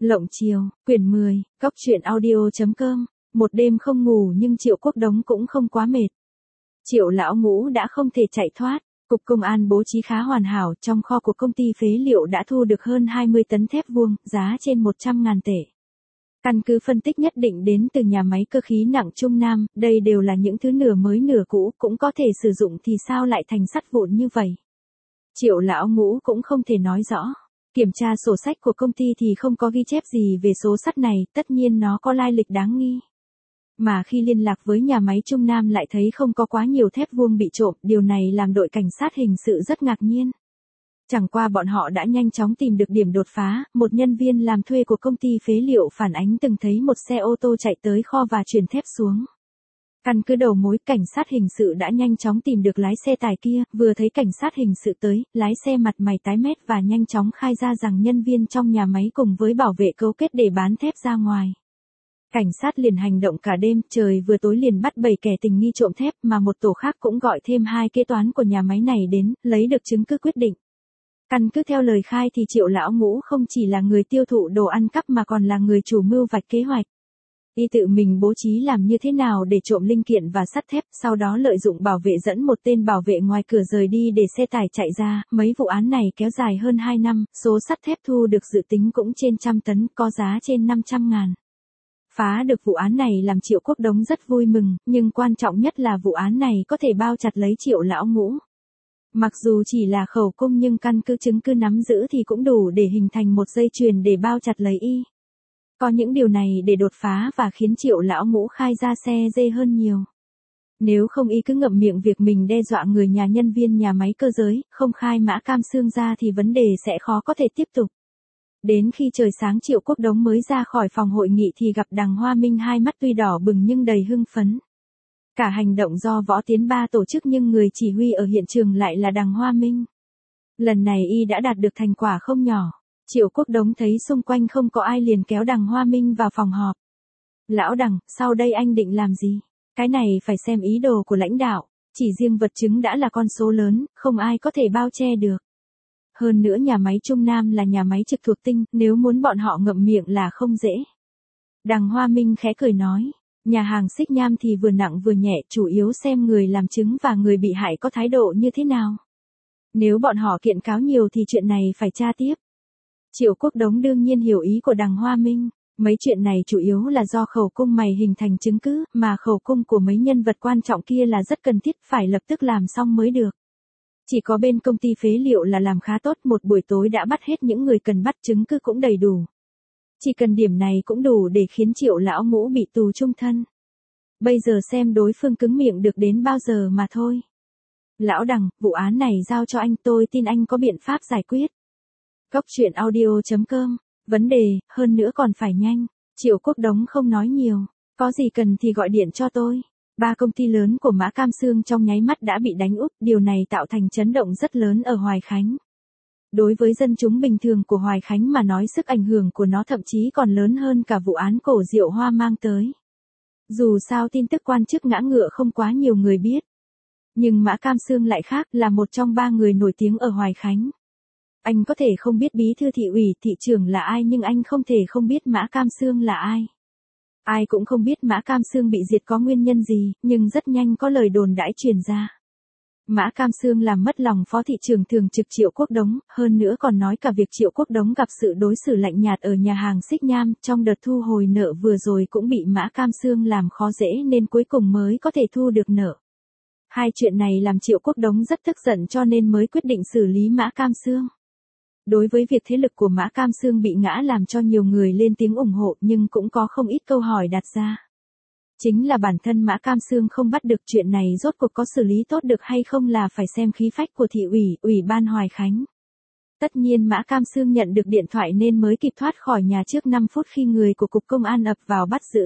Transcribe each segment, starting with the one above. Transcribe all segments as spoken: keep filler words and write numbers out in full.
Lộng chiều, quyển mười, cóc truyện audio chấm com. Một đêm không ngủ nhưng Triệu Quốc Đống cũng không quá mệt. Triệu lão ngũ đã không thể chạy thoát. Cục công an bố trí khá hoàn hảo, trong kho của công ty phế liệu đã thu được hơn hai mươi tấn thép vuông, giá trên một trăm ngàn tệ. Căn cứ phân tích nhất định đến từ nhà máy cơ khí nặng Trung Nam, đây đều là những thứ nửa mới nửa cũ, cũng có thể sử dụng thì sao lại thành sắt vụn như vậy. Triệu lão ngũ cũng không thể nói rõ. Kiểm tra sổ sách của công ty thì không có ghi chép gì về số sắt này, tất nhiên nó có lai lịch đáng nghi. Mà khi liên lạc với nhà máy Trung Nam lại thấy không có quá nhiều thép vuông bị trộm, điều này làm đội cảnh sát hình sự rất ngạc nhiên. Chẳng qua bọn họ đã nhanh chóng tìm được điểm đột phá, một nhân viên làm thuê của công ty phế liệu phản ánh từng thấy một xe ô tô chạy tới kho và chuyển thép xuống. Căn cứ đầu mối, cảnh sát hình sự đã nhanh chóng tìm được lái xe tải kia, vừa thấy cảnh sát hình sự tới, lái xe mặt mày tái mét và nhanh chóng khai ra rằng nhân viên trong nhà máy cùng với bảo vệ cấu kết để bán thép ra ngoài. Cảnh sát liền hành động cả đêm, trời vừa tối liền bắt bảy kẻ tình nghi trộm thép, mà một tổ khác cũng gọi thêm hai kế toán của nhà máy này đến, lấy được chứng cứ quyết định. Căn cứ theo lời khai thì Triệu lão ngũ không chỉ là người tiêu thụ đồ ăn cắp mà còn là người chủ mưu vạch kế hoạch. Y tự mình bố trí làm như thế nào để trộm linh kiện và sắt thép, sau đó lợi dụng bảo vệ dẫn một tên bảo vệ ngoài cửa rời đi để xe tải chạy ra. Mấy vụ án này kéo dài hơn hai năm, số sắt thép thu được dự tính cũng trên trăm tấn, có giá trên năm trăm ngàn. Phá được vụ án này làm Triệu Quốc Đống rất vui mừng, nhưng quan trọng nhất là vụ án này có thể bao chặt lấy Triệu lão ngũ. Mặc dù chỉ là khẩu cung nhưng căn cứ chứng cứ nắm giữ thì cũng đủ để hình thành một dây chuyền để bao chặt lấy y. Có những điều này để đột phá và khiến Triệu lão ngũ khai ra xe dê hơn nhiều. Nếu không y cứ ngậm miệng việc mình đe dọa người nhà nhân viên nhà máy cơ giới, không khai mã cam xương ra thì vấn đề sẽ khó có thể tiếp tục. Đến khi trời sáng Triệu Quốc Đống mới ra khỏi phòng hội nghị thì gặp Đằng Hoa Minh, hai mắt tuy đỏ bừng nhưng đầy hưng phấn. Cả hành động do Võ Tiến Ba tổ chức nhưng người chỉ huy ở hiện trường lại là Đằng Hoa Minh. Lần này y đã đạt được thành quả không nhỏ. Triệu Quốc Đống thấy xung quanh không có ai liền kéo Đằng Hoa Minh vào phòng họp. Lão Đằng, sau đây anh định làm gì? Cái này phải xem ý đồ của lãnh đạo, chỉ riêng vật chứng đã là con số lớn, không ai có thể bao che được. Hơn nữa nhà máy Trung Nam là nhà máy trực thuộc Tinh, nếu muốn bọn họ ngậm miệng là không dễ. Đằng Hoa Minh khẽ cười nói, nhà hàng Xích Nham thì vừa nặng vừa nhẹ, chủ yếu xem người làm chứng và người bị hại có thái độ như thế nào. Nếu bọn họ kiện cáo nhiều thì chuyện này phải tra tiếp. Triệu Quốc Đống đương nhiên hiểu ý của Đằng Hoa Minh, mấy chuyện này chủ yếu là do khẩu cung mày hình thành chứng cứ, mà khẩu cung của mấy nhân vật quan trọng kia là rất cần thiết, phải lập tức làm xong mới được. Chỉ có bên công ty phế liệu là làm khá tốt, một buổi tối đã bắt hết những người cần bắt, chứng cứ cũng đầy đủ. Chỉ cần điểm này cũng đủ để khiến Triệu lão ngũ bị tù chung thân. Bây giờ xem đối phương cứng miệng được đến bao giờ mà thôi. Lão Đằng, vụ án này giao cho anh, tôi tin anh có biện pháp giải quyết. Cóc truyện audio chấm com. Vấn đề, hơn nữa còn phải nhanh. Triệu Quốc Đống không nói nhiều. Có gì cần thì gọi điện cho tôi. Ba công ty lớn của Mã Cam Xương trong nháy mắt đã bị đánh úp, điều này tạo thành chấn động rất lớn ở Hoài Khánh. Đối với dân chúng bình thường của Hoài Khánh mà nói, sức ảnh hưởng của nó thậm chí còn lớn hơn cả vụ án Cổ Diệu Hoa mang tới. Dù sao tin tức quan chức ngã ngựa không quá nhiều người biết. Nhưng Mã Cam Xương lại khác, là một trong ba người nổi tiếng ở Hoài Khánh. Anh có thể không biết bí thư thị ủy, thị trưởng là ai nhưng anh không thể không biết Mã Cam Xương là ai. Ai cũng không biết Mã Cam Xương bị diệt có nguyên nhân gì, nhưng rất nhanh có lời đồn đãi truyền ra. Mã Cam Xương làm mất lòng phó thị trưởng thường trực Triệu Quốc Đống, hơn nữa còn nói cả việc Triệu Quốc Đống gặp sự đối xử lạnh nhạt ở nhà hàng Xích Nham, trong đợt thu hồi nợ vừa rồi cũng bị Mã Cam Xương làm khó dễ nên cuối cùng mới có thể thu được nợ. Hai chuyện này làm Triệu Quốc Đống rất tức giận cho nên mới quyết định xử lý Mã Cam Xương. Đối với việc thế lực của Mã Cam Xương bị ngã làm cho nhiều người lên tiếng ủng hộ, nhưng cũng có không ít câu hỏi đặt ra. Chính là bản thân Mã Cam Xương không bắt được, chuyện này rốt cuộc có xử lý tốt được hay không là phải xem khí phách của thị ủy, ủy ban Hoài Khánh. Tất nhiên Mã Cam Xương nhận được điện thoại nên mới kịp thoát khỏi nhà trước năm phút khi người của Cục Công an ập vào bắt giữ.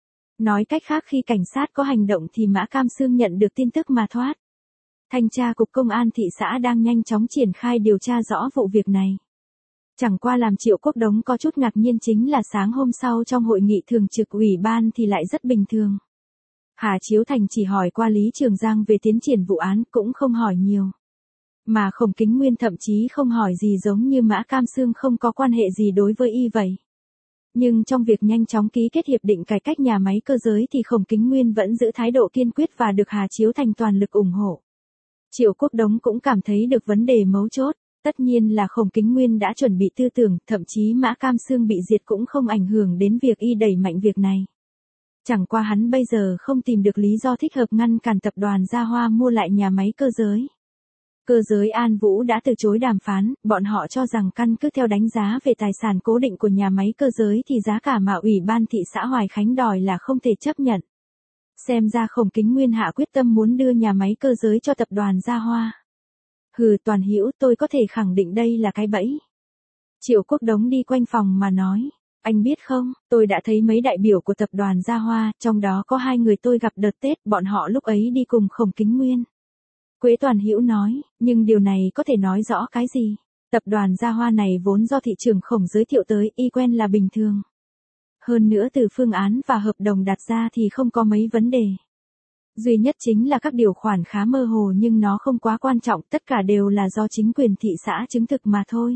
Nói cách khác, khi cảnh sát có hành động thì Mã Cam Xương nhận được tin tức mà thoát. Thanh tra Cục Công an thị xã đang nhanh chóng triển khai điều tra rõ vụ việc này. Chẳng qua làm Triệu Quốc Đống có chút ngạc nhiên chính là sáng hôm sau trong hội nghị thường trực ủy ban thì lại rất bình thường. Hà Chiếu Thành chỉ hỏi qua Lý Trường Giang về tiến triển vụ án, cũng không hỏi nhiều. Mà Khổng Kính Nguyên thậm chí không hỏi gì, giống như Mã Cam Xương không có quan hệ gì đối với y vậy. Nhưng trong việc nhanh chóng ký kết hiệp định cải cách nhà máy cơ giới thì Khổng Kính Nguyên vẫn giữ thái độ kiên quyết và được Hà Chiếu Thành toàn lực ủng hộ. Triệu Quốc Đống cũng cảm thấy được vấn đề mấu chốt, tất nhiên là Khổng Kính Nguyên đã chuẩn bị tư tưởng, thậm chí Mã Cam Xương bị diệt cũng không ảnh hưởng đến việc y đẩy mạnh việc này. Chẳng qua hắn bây giờ không tìm được lý do thích hợp ngăn cản tập đoàn Gia Hoa mua lại nhà máy cơ giới. Cơ giới An Vũ đã từ chối đàm phán, bọn họ cho rằng căn cứ theo đánh giá về tài sản cố định của nhà máy cơ giới thì giá cả mà Ủy ban thị xã Hoài Khánh đòi là không thể chấp nhận. Xem ra Khổng Kính Nguyên hạ quyết tâm muốn đưa nhà máy cơ giới cho tập đoàn Gia Hoa. Hừ, Toàn Hữu, tôi có thể khẳng định đây là cái bẫy. Triệu Quốc Đống đi quanh phòng mà nói, anh biết không, tôi đã thấy mấy đại biểu của tập đoàn Gia Hoa, trong đó có hai người tôi gặp đợt Tết, bọn họ lúc ấy đi cùng Khổng Kính Nguyên. Quế Toàn Hữu nói, nhưng điều này có thể nói rõ cái gì? Tập đoàn Gia Hoa này vốn do thị trưởng Khổng giới thiệu tới, y quen là bình thường. Hơn nữa từ phương án và hợp đồng đặt ra thì không có mấy vấn đề. Duy nhất chính là các điều khoản khá mơ hồ nhưng nó không quá quan trọng, tất cả đều là do chính quyền thị xã chứng thực mà thôi.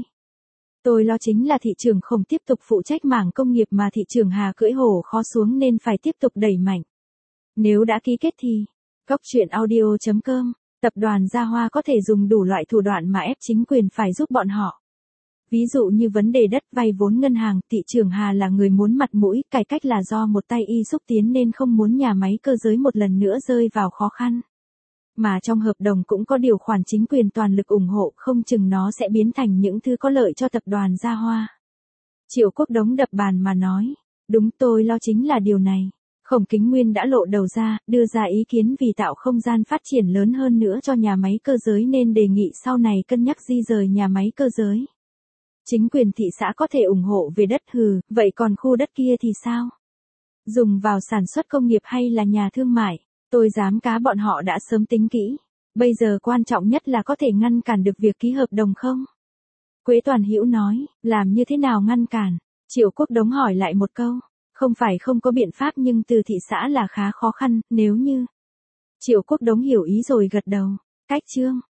Tôi lo chính là thị trưởng Khổng tiếp tục phụ trách mảng công nghiệp mà thị trưởng Hà cưỡi hổ khó xuống nên phải tiếp tục đẩy mạnh. Nếu đã ký kết thì, Cóc truyện audio chấm com, tập đoàn Gia Hoa có thể dùng đủ loại thủ đoạn mà ép chính quyền phải giúp bọn họ. Ví dụ như vấn đề đất vay vốn ngân hàng, thị trưởng Hà là người muốn mặt mũi, cải cách là do một tay y xúc tiến nên không muốn nhà máy cơ giới một lần nữa rơi vào khó khăn. Mà trong hợp đồng cũng có điều khoản chính quyền toàn lực ủng hộ, không chừng nó sẽ biến thành những thứ có lợi cho tập đoàn Gia Hoa. Triệu Quốc Đống đập bàn mà nói, đúng, tôi lo chính là điều này. Khổng Kính Nguyên đã lộ đầu ra, đưa ra ý kiến vì tạo không gian phát triển lớn hơn nữa cho nhà máy cơ giới nên đề nghị sau này cân nhắc di rời nhà máy cơ giới. Chính quyền thị xã có thể ủng hộ về đất, hừ, vậy còn khu đất kia thì sao? Dùng vào sản xuất công nghiệp hay là nhà thương mại? Tôi dám cá bọn họ đã sớm tính kỹ. Bây giờ quan trọng nhất là có thể ngăn cản được việc ký hợp đồng không? Quế Toàn Hữu nói, làm như thế nào ngăn cản? Triệu Quốc Đống hỏi lại một câu. Không phải không có biện pháp nhưng từ thị xã là khá khó khăn, nếu như... Triệu Quốc Đống hiểu ý rồi gật đầu. Cách chương.